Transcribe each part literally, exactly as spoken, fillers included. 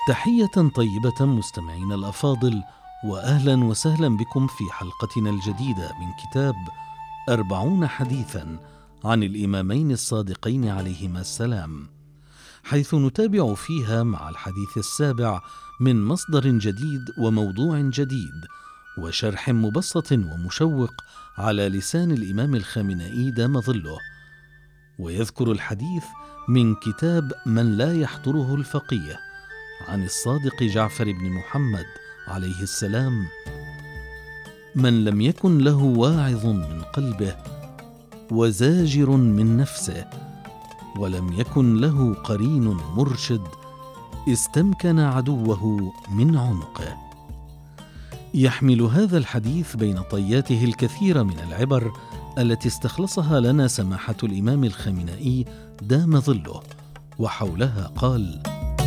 تحية طيبة مستمعين الأفاضل، وأهلا وسهلا بكم في حلقتنا الجديدة من كتاب أربعون حديثا عن الإمامين الصادقين عليهما السلام، حيث نتابع فيها مع الحديث السابع من مصدر جديد وموضوع جديد وشرح مبسط ومشوق على لسان الإمام الخامنئي دام ظله. ويذكر الحديث من كتاب من لا يحضره الفقيه عن الصادق جعفر بن محمد عليه السلام: من لم يكن له واعظ من قلبه وزاجر من نفسه ولم يكن له قرين مرشد استمكن عدوه من عنقه. يحمل هذا الحديث بين طياته الكثير من العبر التي استخلصها لنا سماحة الإمام الخامنئي دام ظله، وحولها قال: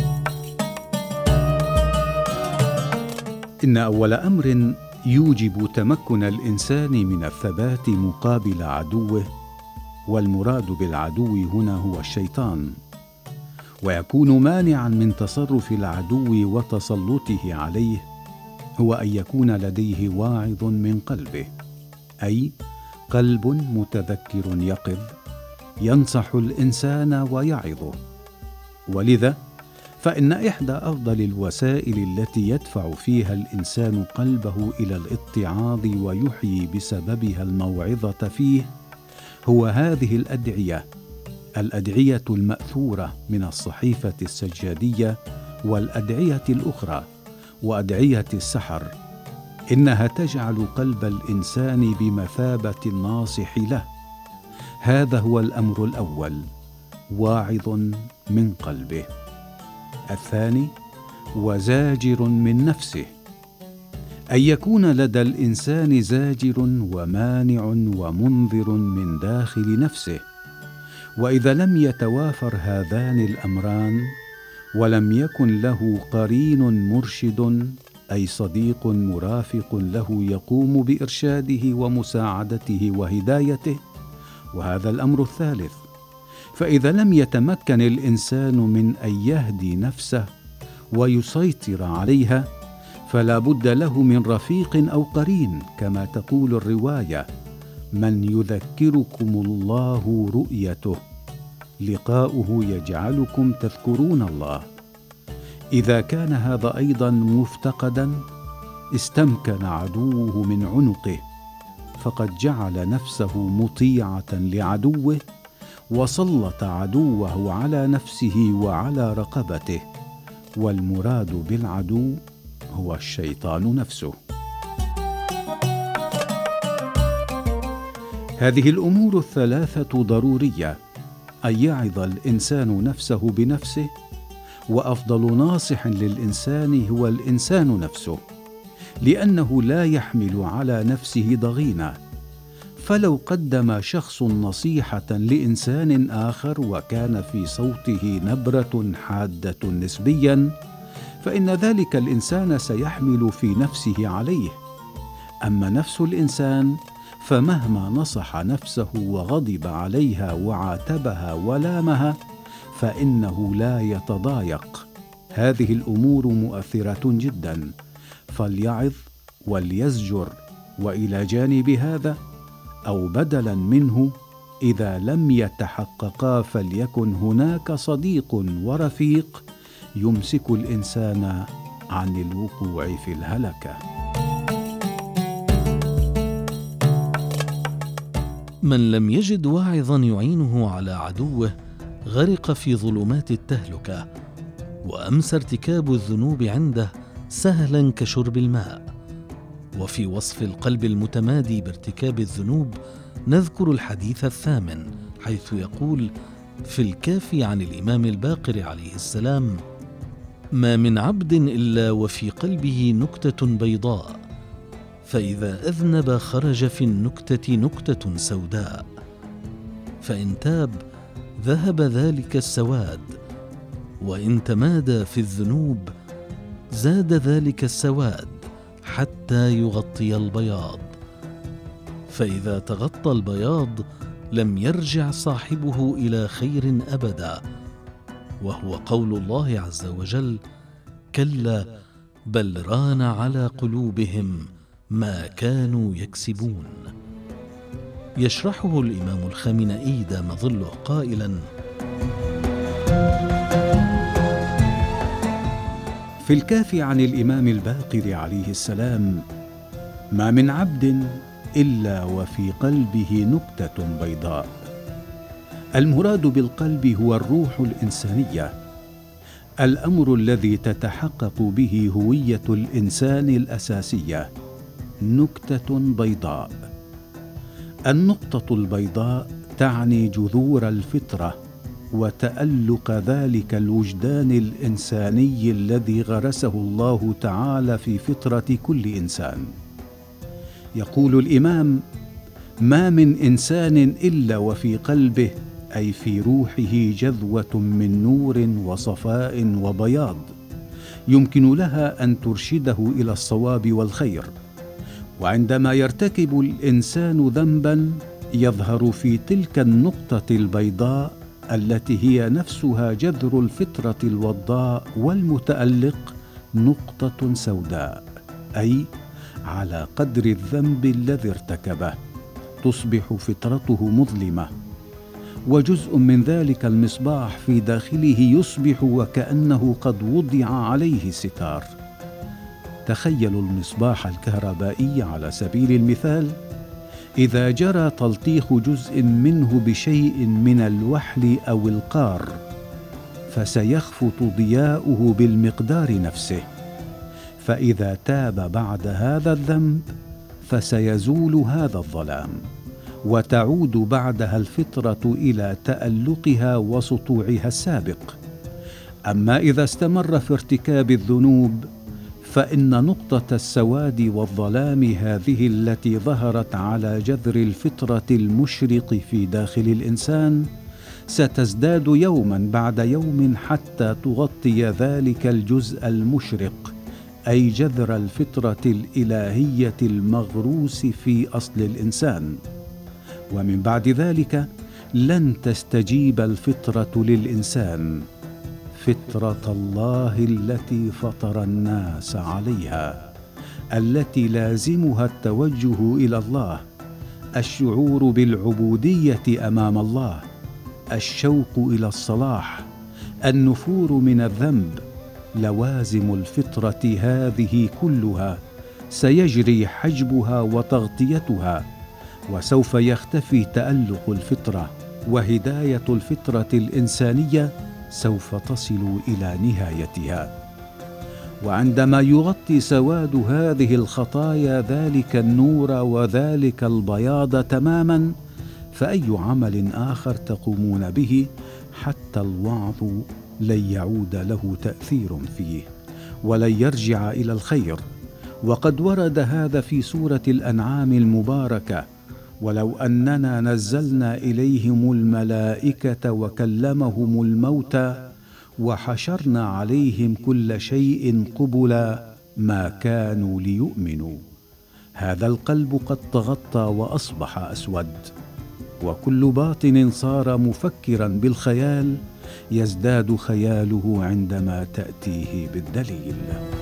إن أول أمر يوجب تمكن الإنسان من الثبات مقابل عدوه، والمراد بالعدو هنا هو الشيطان، ويكون مانعا من تصرف العدو وتسلطه عليه، هو أن يكون لديه واعظ من قلبه، أي قلب متذكر يقظ ينصح الإنسان ويعظه. ولذا فإن إحدى أفضل الوسائل التي يدفع فيها الإنسان قلبه إلى الاتعاظ ويحيي بسببها الموعظة فيه هو هذه الأدعية، الأدعية المأثورة من الصحيفة السجادية والأدعية الأخرى وأدعية السحر، إنها تجعل قلب الإنسان بمثابة الناصح له. هذا هو الأمر الأول، واعظ من قلبه. الثاني وزاجر من نفسه، أن يكون لدى الإنسان زاجر ومانع ومنذر من داخل نفسه. وإذا لم يتوافر هذان الأمران ولم يكن له قرين مرشد، أي صديق مرافق له يقوم بإرشاده ومساعدته وهدايته، وهذا الأمر الثالث، فإذا لم يتمكن الإنسان من أن يهدي نفسه ويسيطر عليها، فلا بد له من رفيق أو قرين، كما تقول الرواية: من يذكركم الله رؤيته، لقاؤه يجعلكم تذكرون الله. إذا كان هذا أيضا مفتقدا استمكن عدوه من عنقه، فقد جعل نفسه مطيعة لعدوه وسلط عدوه على نفسه وعلى رقبته، والمراد بالعدو هو الشيطان نفسه. هذه الأمور الثلاثة ضرورية، أن يعظ الإنسان نفسه بنفسه، وأفضل ناصح للإنسان هو الإنسان نفسه، لأنه لا يحمل على نفسه ضغينة. فلو قدم شخص نصيحة لإنسان آخر وكان في صوته نبرة حادة نسبيا، فإن ذلك الإنسان سيحمل في نفسه عليه. أما نفس الإنسان فمهما نصح نفسه وغضب عليها وعاتبها ولامها فإنه لا يتضايق. هذه الأمور مؤثرة جدا، فليعظ وليزجر. وإلى جانب هذا أو بدلا منه، إذا لم يتحققا فليكن هناك صديق ورفيق يمسك الإنسان عن الوقوع في الهلكة. من لم يجد واعظا يعينه على عدوه غرق في ظلمات التهلكة، وأمسى ارتكاب الذنوب عنده سهلا كشرب الماء. وفي وصف القلب المتمادي بارتكاب الذنوب نذكر الحديث الثامن، حيث يقول في الكافي عن الإمام الباقر عليه السلام: ما من عبد إلا وفي قلبه نكتة بيضاء، فإذا أذنب خرج في النكتة نكتة سوداء، فإن تاب ذهب ذلك السواد، وإن تمادى في الذنوب زاد ذلك السواد حتى يغطي البياض، فإذا تغطى البياض لم يرجع صاحبه إلى خير أبدا، وهو قول الله عز وجل: كلا بل ران على قلوبهم ما كانوا يكسبون. يشرحه الإمام الخامنئي دام ظله قائلا: في الكافي عن الإمام الباقر عليه السلام: ما من عبد إلا وفي قلبه نكتة بيضاء. المراد بالقلب هو الروح الإنسانية، الأمر الذي تتحقق به هوية الإنسان الأساسية، نكتة بيضاء. النقطة البيضاء تعني جذور الفطرة وتألق ذلك الوجدان الإنساني الذي غرسه الله تعالى في فطرة كل إنسان. يقول الإمام: ما من إنسان إلا وفي قلبه، أي في روحه، جذوة من نور وصفاء وبياض يمكن لها أن ترشده إلى الصواب والخير. وعندما يرتكب الإنسان ذنبا يظهر في تلك النقطة البيضاء التي هي نفسها جذر الفطرة الوضاء والمتألق نقطة سوداء، أي على قدر الذنب الذي ارتكبه تصبح فطرته مظلمة، وجزء من ذلك المصباح في داخله يصبح وكأنه قد وضع عليه ستار. تخيلوا المصباح الكهربائي على سبيل المثال، إذا جرى تلطيخ جزء منه بشيء من الوحل أو القار فسيخفت ضياؤه بالمقدار نفسه، فإذا تاب بعد هذا الذنب فسيزول هذا الظلام وتعود بعدها الفطرة إلى تألقها وسطوعها السابق. أما إذا استمر في ارتكاب الذنوب فإن نقطة السواد والظلام هذه التي ظهرت على جذر الفطرة المشرق في داخل الإنسان ستزداد يوما بعد يوم حتى تغطي ذلك الجزء المشرق، أي جذر الفطرة الإلهية المغروس في أصل الإنسان. ومن بعد ذلك لن تستجيب الفطرة للإنسان، فطرة الله التي فطر الناس عليها، التي لازمها التوجه إلى الله، الشعور بالعبودية أمام الله، الشوق إلى الصلاح، النفور من الذنب. لوازم الفطرة هذه كلها سيجري حجبها وتغطيتها، وسوف يختفي تألق الفطرة، وهداية الفطرة الإنسانية سوف تصل إلى نهايتها. وعندما يغطي سواد هذه الخطايا ذلك النور وذلك البياض تماما، فأي عمل آخر تقومون به حتى الوعظ لن يعود له تأثير فيه ولن يرجع إلى الخير. وقد ورد هذا في سورة الأنعام المباركة: ولو أننا نزلنا إليهم الملائكة وكلمهم الموتى وحشرنا عليهم كل شيء قبلا ما كانوا ليؤمنوا. هذا القلب قد تغطى وأصبح أسود، وكل باطن صار مفكرا بالخيال يزداد خياله عندما تأتيه بالدليل.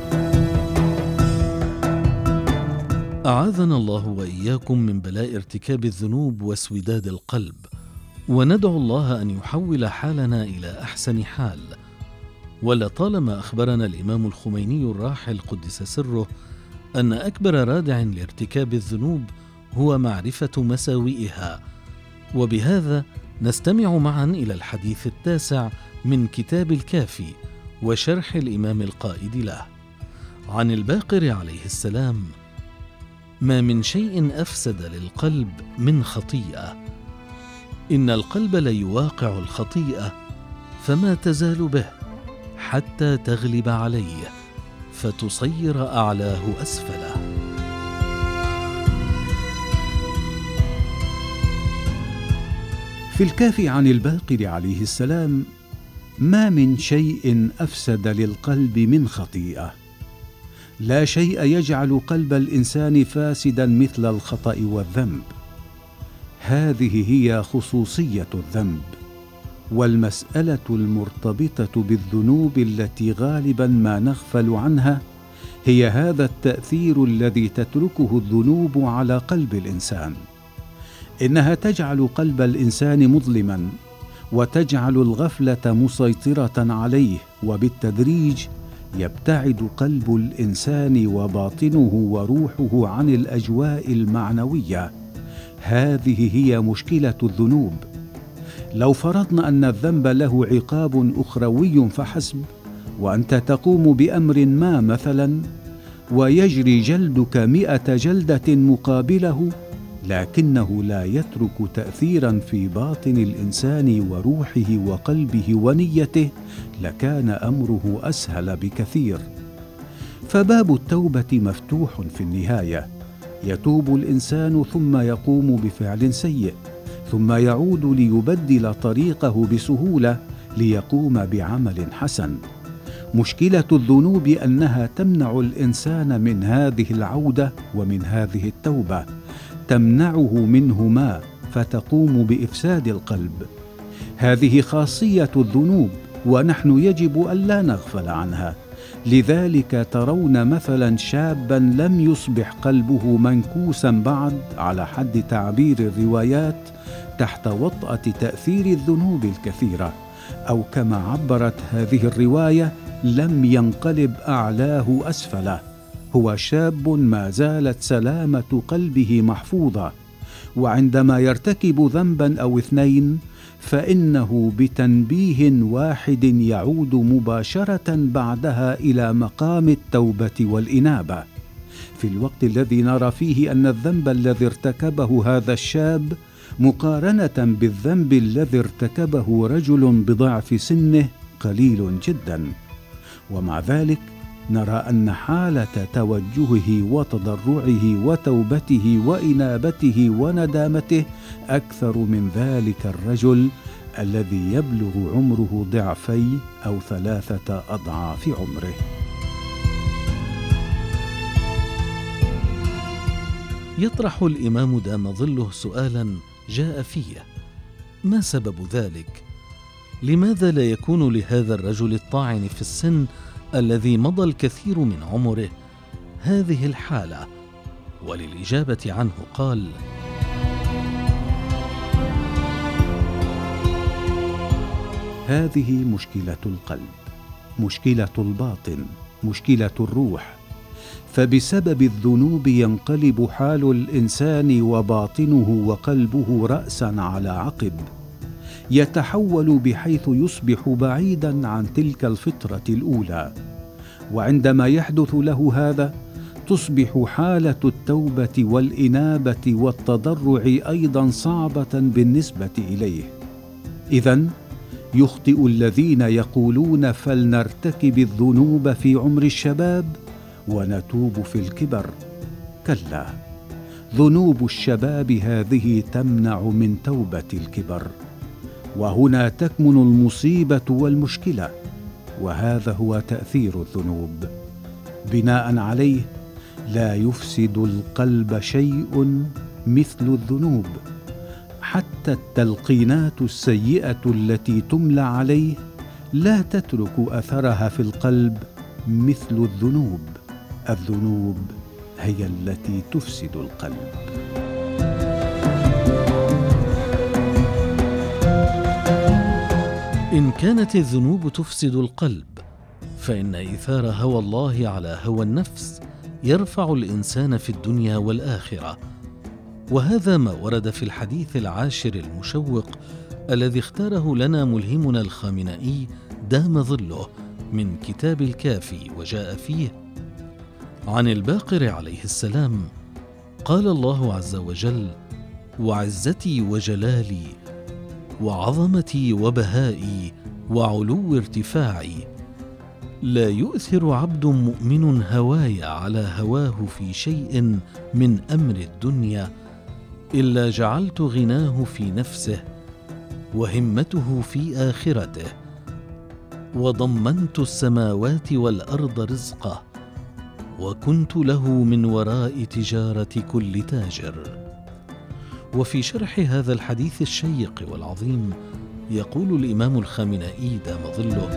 أعاذنا الله وإياكم من بلاء ارتكاب الذنوب واسوداد القلب، وندعو الله أن يحول حالنا إلى أحسن حال. ولطالما أخبرنا الإمام الخميني الراحل قدس سره أن أكبر رادع لارتكاب الذنوب هو معرفة مساوئها، وبهذا نستمع معا إلى الحديث التاسع من كتاب الكافي وشرح الإمام القائد له عن الباقر عليه السلام: ما من شيء أفسد للقلب من خطيئة، إن القلب ليواقع الخطيئة فما تزال به حتى تغلب عليه فتصير أعلاه أسفله. في الكافي عن الباقر عليه السلام: ما من شيء أفسد للقلب من خطيئة. لا شيء يجعل قلب الإنسان فاسدا مثل الخطأ والذنب. هذه هي خصوصية الذنب، والمسألة المرتبطة بالذنوب التي غالبا ما نغفل عنها هي هذا التأثير الذي تتركه الذنوب على قلب الإنسان. إنها تجعل قلب الإنسان مظلما، وتجعل الغفلة مسيطرة عليه، وبالتدريج يبتعد قلب الإنسان وباطنه وروحه عن الأجواء المعنوية. هذه هي مشكلة الذنوب. لو فرضنا أن الذنب له عقاب أخروي فحسب، وأنت تقوم بأمر ما مثلا ويجري جلدك مئة جلدة مقابله، لكنه لا يترك تأثيرا في باطن الإنسان وروحه وقلبه ونيته، لكان أمره أسهل بكثير. فباب التوبة مفتوح في النهاية. يتوب الإنسان ثم يقوم بفعل سيء، ثم يعود ليبدل طريقه بسهولة ليقوم بعمل حسن. مشكلة الذنوب أنها تمنع الإنسان من هذه العودة ومن هذه التوبة، تمنعه منهما فتقوم بإفساد القلب. هذه خاصية الذنوب، ونحن يجب ألا نغفل عنها. لذلك ترون مثلا شابا لم يصبح قلبه منكوسا بعد على حد تعبير الروايات تحت وطأة تأثير الذنوب الكثيرة، أو كما عبرت هذه الرواية لم ينقلب أعلاه أسفله. هو شاب ما زالت سلامة قلبه محفوظة، وعندما يرتكب ذنبا أو اثنين فإنه بتنبيه واحد يعود مباشرة بعدها إلى مقام التوبة والإنابة. في الوقت الذي نرى فيه أن الذنب الذي ارتكبه هذا الشاب مقارنة بالذنب الذي ارتكبه رجل بضعف سنه قليل جدا، ومع ذلك نرى أن حالة توجهه وتضرعه وتوبته وإنابته وندامته أكثر من ذلك الرجل الذي يبلغ عمره ضعفي أو ثلاثة أضعاف عمره. يطرح الإمام دام ظله سؤالا جاء فيه: ما سبب ذلك؟ لماذا لا يكون لهذا الرجل الطاعن في السن الذي مضى الكثير من عمره هذه الحالة؟ وللإجابة عنه قال: هذه مشكلة القلب، مشكلة الباطن، مشكلة الروح. فبسبب الذنوب ينقلب حال الإنسان وباطنه وقلبه رأسا على عقب، يتحول بحيث يصبح بعيدا عن تلك الفطرة الأولى. وعندما يحدث له هذا تصبح حالة التوبة والإنابة والتضرع أيضا صعبة بالنسبة إليه. إذن يخطئ الذين يقولون فلنرتكب الذنوب في عمر الشباب ونتوب في الكبر. كلا، ذنوب الشباب هذه تمنع من توبة الكبر، وهنا تكمن المصيبة والمشكلة، وهذا هو تأثير الذنوب. بناء عليه لا يفسد القلب شيء مثل الذنوب، حتى التلقينات السيئة التي تملى عليه لا تترك أثرها في القلب مثل الذنوب. الذنوب هي التي تفسد القلب. إن كانت الذنوب تفسد القلب، فإن إيثار هوى الله على هوى النفس يرفع الإنسان في الدنيا والآخرة، وهذا ما ورد في الحديث العاشر المشوق الذي اختاره لنا ملهمنا الخامنئي دام ظله من كتاب الكافي، وجاء فيه: عن الباقر عليه السلام قال الله عز وجل: وعزتي وجلالي وعظمتي وبهائي وعلو ارتفاعي لا يؤثر عبد مؤمن هواي على هواه في شيء من أمر الدنيا إلا جعلت غناه في نفسه وهمته في آخرته، وضمنت السماوات والأرض رزقه، وكنت له من وراء تجارة كل تاجر. وفي شرح هذا الحديث الشيق والعظيم يقول الإمام الخامنئي دام ظله: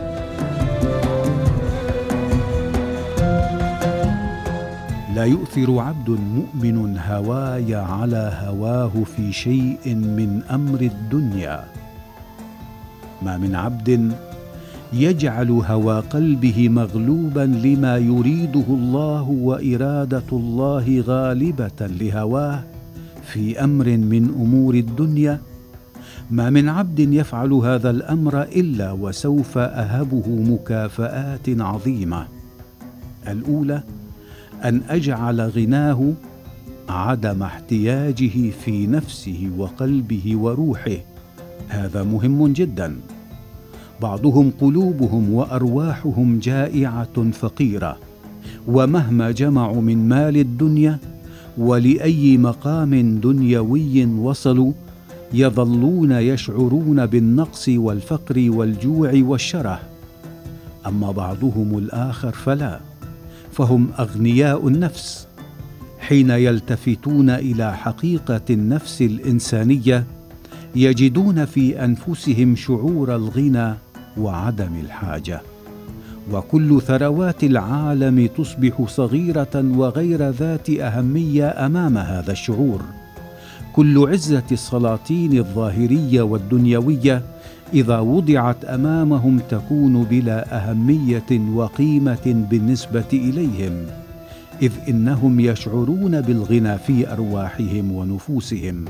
لا يؤثر عبد مؤمن هواي على هواه في شيء من أمر الدنيا. ما من عبد يجعل هوى قلبه مغلوبا لما يريده الله وإرادة الله غالبة لهواه في أمر من أمور الدنيا، ما من عبد يفعل هذا الأمر إلا وسوف أهبه مكافآت عظيمة. الأولى أن أجعل غناه عدم احتياجه في نفسه وقلبه وروحه. هذا مهم جدا. بعضهم قلوبهم وأرواحهم جائعة فقيرة، ومهما جمعوا من مال الدنيا ولأي مقام دنيوي وصلوا يظلون يشعرون بالنقص والفقر والجوع والشره. أما بعضهم الآخر فلا، فهم أغنياء النفس. حين يلتفتون إلى حقيقة النفس الإنسانية يجدون في أنفسهم شعور الغنى وعدم الحاجة، وكل ثروات العالم تصبح صغيرة وغير ذات أهمية أمام هذا الشعور. كل عزة السلاطين الظاهرية والدنيوية إذا وضعت أمامهم تكون بلا أهمية وقيمة بالنسبة إليهم، إذ إنهم يشعرون بالغنى في أرواحهم ونفوسهم.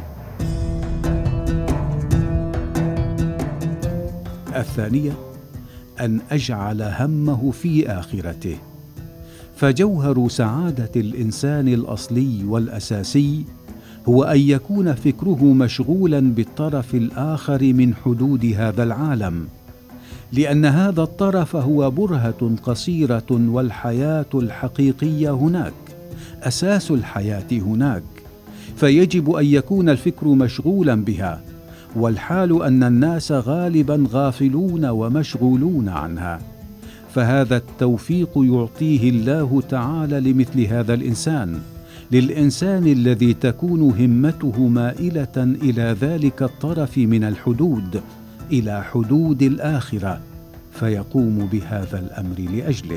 الثانية أن أجعل همه في آخرته، فجوهر سعادة الإنسان الأصلي والأساسي هو أن يكون فكره مشغولا بالطرف الآخر من حدود هذا العالم، لأن هذا الطرف هو برهة قصيرة، والحياة الحقيقية هناك، أساس الحياة هناك، فيجب أن يكون الفكر مشغولا بها، والحال أن الناس غالبا غافلون ومشغولون عنها. فهذا التوفيق يعطيه الله تعالى لمثل هذا الإنسان، للإنسان الذي تكون همته مائلة إلى ذلك الطرف من الحدود، إلى حدود الآخرة، فيقوم بهذا الأمر لأجله.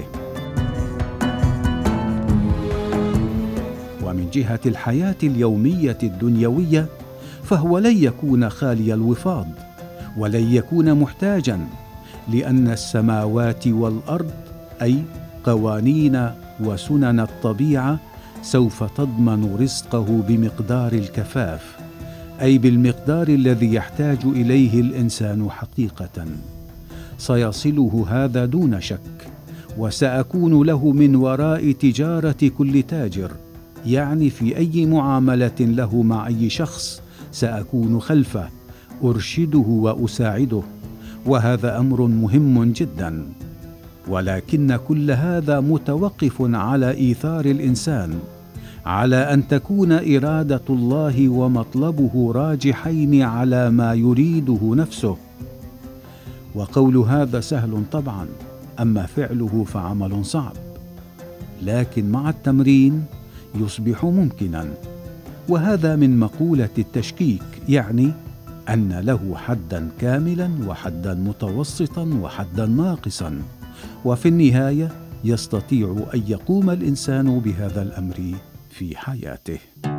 ومن جهة الحياة اليومية الدنيوية فهو لن يكون خالي الوفاض، ولن يكون محتاجا، لأن السماوات والأرض أي قوانين وسنن الطبيعة سوف تضمن رزقه بمقدار الكفاف، أي بالمقدار الذي يحتاج إليه الإنسان حقيقة. سيصله هذا دون شك، وسأكون له من وراء تجارة كل تاجر، يعني في أي معاملة له مع أي شخص سأكون خلفه أرشده وأساعده، وهذا أمر مهم جدا. ولكن كل هذا متوقف على إيثار الإنسان، على أن تكون إرادة الله ومطلبه راجحين على ما يريده نفسه. وقول هذا سهل طبعا، أما فعله فعمل صعب، لكن مع التمرين يصبح ممكنا. وهذا من مقولة التشكيك، يعني أن له حدا كاملا وحدا متوسطا وحدا ناقصا، وفي النهاية يستطيع أن يقوم الإنسان بهذا الأمر في حياته.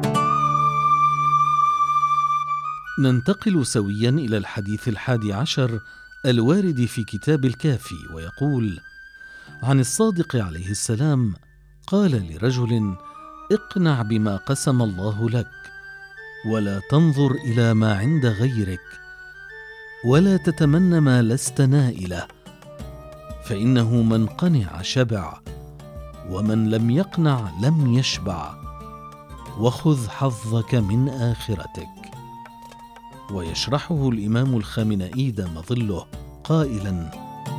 ننتقل سويا إلى الحديث الحادي عشر الوارد في كتاب الكافي، ويقول: عن الصادق عليه السلام قال لرجل: اقنع بما قسم الله لك، ولا تنظر إلى ما عند غيرك، ولا تتمنى ما لست نائله، فإنه من قنع شبع، ومن لم يقنع لم يشبع، وخذ حظك من آخرتك. ويشرحه الإمام الخامنئي دام ظله قائلا: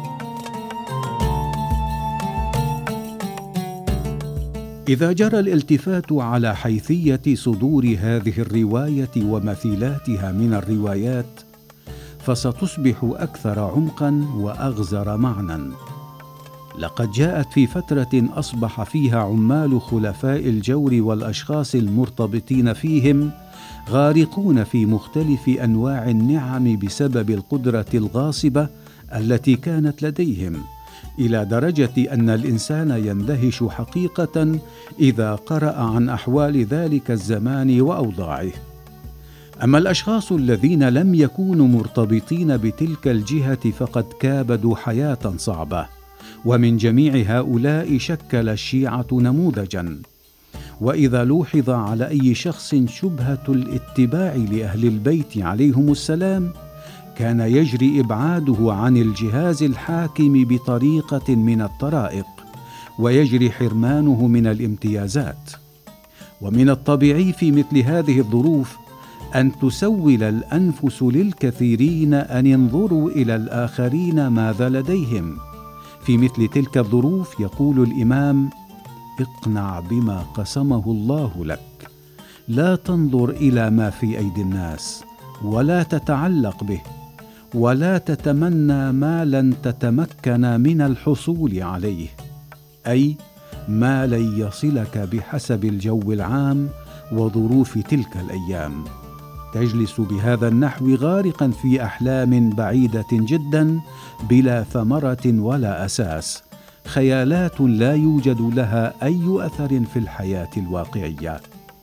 إذا جرى الالتفات على حيثية صدور هذه الرواية ومثيلاتها من الروايات فستصبح أكثر عمقا وأغزر معنى، لقد جاءت في فترة أصبح فيها عمال خلفاء الجور والأشخاص المرتبطين فيهم غارقون في مختلف أنواع النعم بسبب القدرة الغاصبة التي كانت لديهم، إلى درجة أن الإنسان يندهش حقيقة إذا قرأ عن أحوال ذلك الزمان وأوضاعه. أما الأشخاص الذين لم يكونوا مرتبطين بتلك الجهة فقد كابدوا حياة صعبة، ومن جميع هؤلاء شكل الشيعة نموذجا. وإذا لوحظ على أي شخص شبهة الاتباع لأهل البيت عليهم السلام كان يجري إبعاده عن الجهاز الحاكم بطريقة من الطرائق، ويجري حرمانه من الامتيازات. ومن الطبيعي في مثل هذه الظروف أن تسول الأنفس للكثيرين أن ينظروا إلى الآخرين ماذا لديهم. في مثل تلك الظروف يقول الإمام: اقنع بما قسمه الله لك، لا تنظر إلى ما في أيدي الناس، ولا تتعلق به، ولا تتمنى ما لن تتمكن من الحصول عليه، أي ما لن يصلك بحسب الجو العام وظروف تلك الأيام. تجلس بهذا النحو غارقا في أحلام بعيدة جدا بلا ثمرة ولا أساس، خيالات لا يوجد لها أي أثر في الحياة الواقعية.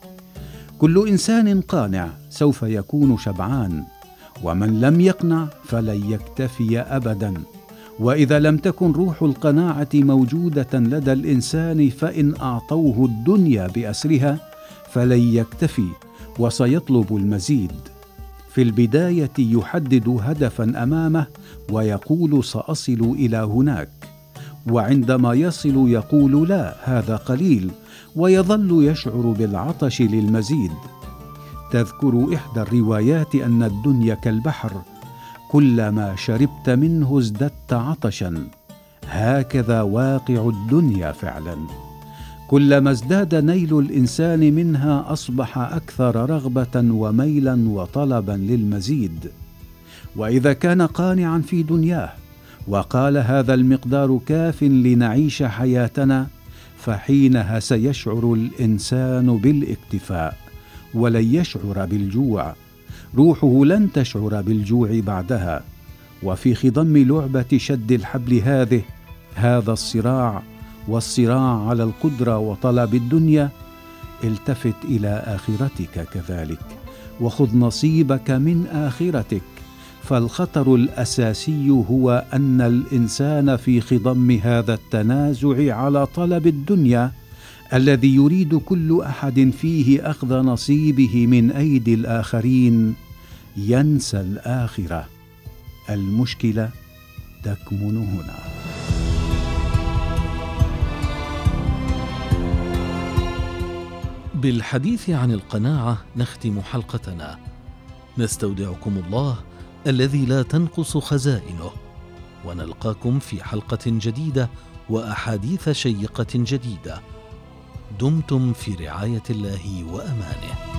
كل إنسان قانع سوف يكون شبعان، ومن لم يقنع فلن يكتفي أبدا. وإذا لم تكن روح القناعة موجودة لدى الإنسان فإن أعطوه الدنيا بأسرها فلن يكتفي، وسيطلب المزيد. في البداية يحدد هدفا أمامه ويقول سأصل إلى هناك، وعندما يصل يقول لا هذا قليل، ويظل يشعر بالعطش للمزيد. تذكر إحدى الروايات أن الدنيا كالبحر، كلما شربت منه ازددت عطشا. هكذا واقع الدنيا فعلا، كلما ازداد نيل الإنسان منها أصبح أكثر رغبة وميلا وطلبا للمزيد. وإذا كان قانعا في دنياه وقال هذا المقدار كاف لنعيش حياتنا، فحينها سيشعر الإنسان بالاكتفاء ولن يشعر بالجوع. روحه لن تشعر بالجوع بعدها. وفي خضم لعبة شد الحبل هذه هذا الصراع والصراع على القدرة وطلب الدنيا، التفت إلى آخرتك كذلك، وخذ نصيبك من آخرتك. فالخطر الأساسي هو أن الإنسان في خضم هذا التنازع على طلب الدنيا الذي يريد كل أحد فيه أخذ نصيبه من أيدي الآخرين ينسى الآخرة. المشكلة تكمن هنا. بالحديث عن القناعة نختم حلقتنا. نستودعكم الله الذي لا تنقص خزائنه، ونلقاكم في حلقة جديدة وأحاديث شيقة جديدة. دمتم في رعاية الله وأمانه.